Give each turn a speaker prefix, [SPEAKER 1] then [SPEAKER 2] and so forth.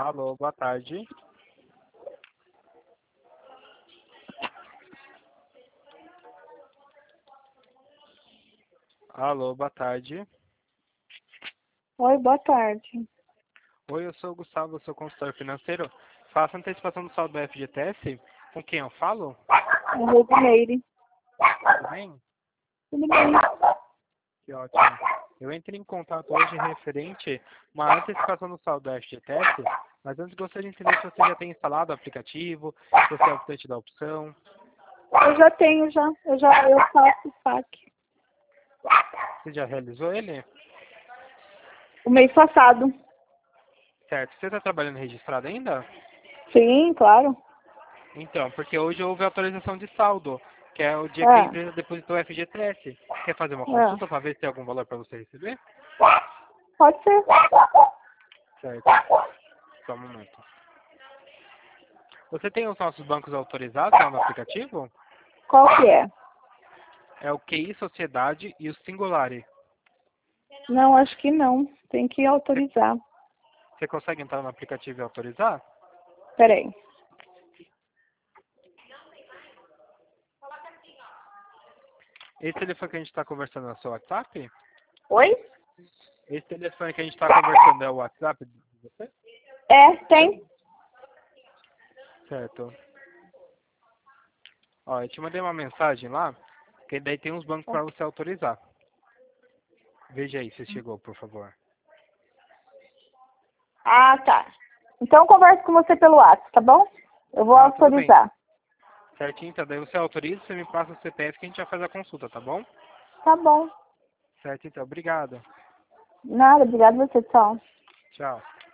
[SPEAKER 1] Alô, boa tarde. Alô, boa tarde.
[SPEAKER 2] Oi, boa tarde.
[SPEAKER 1] Oi, eu sou o Gustavo, sou consultor financeiro. Faço antecipação do saldo do FGTS. Com quem eu falo?
[SPEAKER 2] É Rosimeire.
[SPEAKER 1] Tudo bem?
[SPEAKER 2] Tudo bem?
[SPEAKER 1] Que ótimo. Eu entrei em contato hoje referente uma antecipação do saldo do FGTS, mas antes gostaria de entender se você já tem instalado o aplicativo, se você é o optante da opção.
[SPEAKER 2] Eu já tenho, já. Eu faço saque.
[SPEAKER 1] Você já realizou ele?
[SPEAKER 2] O mês passado.
[SPEAKER 1] Certo. Você está trabalhando registrado ainda?
[SPEAKER 2] Sim, claro.
[SPEAKER 1] Então, porque hoje houve atualização de saldo, que é o dia que a
[SPEAKER 2] É,
[SPEAKER 1] empresa depositou o FGTS. Quer fazer uma
[SPEAKER 2] é.
[SPEAKER 1] consulta para ver se tem algum valor para você receber?
[SPEAKER 2] Pode ser.
[SPEAKER 1] Certo. Só um momento. Você tem os nossos bancos autorizados lá no aplicativo?
[SPEAKER 2] Qual que é?
[SPEAKER 1] É o QI Sociedade e o Singulari.
[SPEAKER 2] Não, acho que não. Tem que
[SPEAKER 1] Você,
[SPEAKER 2] autorizar.
[SPEAKER 1] você consegue entrar no aplicativo e autorizar?
[SPEAKER 2] Peraí.
[SPEAKER 1] Esse telefone que a gente está conversando é o seu WhatsApp?
[SPEAKER 2] Oi?
[SPEAKER 1] Esse telefone que a gente está conversando é o WhatsApp de você?
[SPEAKER 2] É, tem.
[SPEAKER 1] Certo. Ó, eu te mandei uma mensagem lá, que daí tem uns bancos para você autorizar. Veja aí se chegou, por favor.
[SPEAKER 2] Ah, tá. Então eu converso com você pelo WhatsApp, tá bom? Eu vou
[SPEAKER 1] Ah, tudo bem.
[SPEAKER 2] autorizar.
[SPEAKER 1] Certinho, então daí você autoriza, você me passa o CPF que a gente já faz a consulta, tá bom?
[SPEAKER 2] Tá bom.
[SPEAKER 1] Certo, então. Obrigado.
[SPEAKER 2] Nada, obrigado a você, tchau.
[SPEAKER 1] Tchau.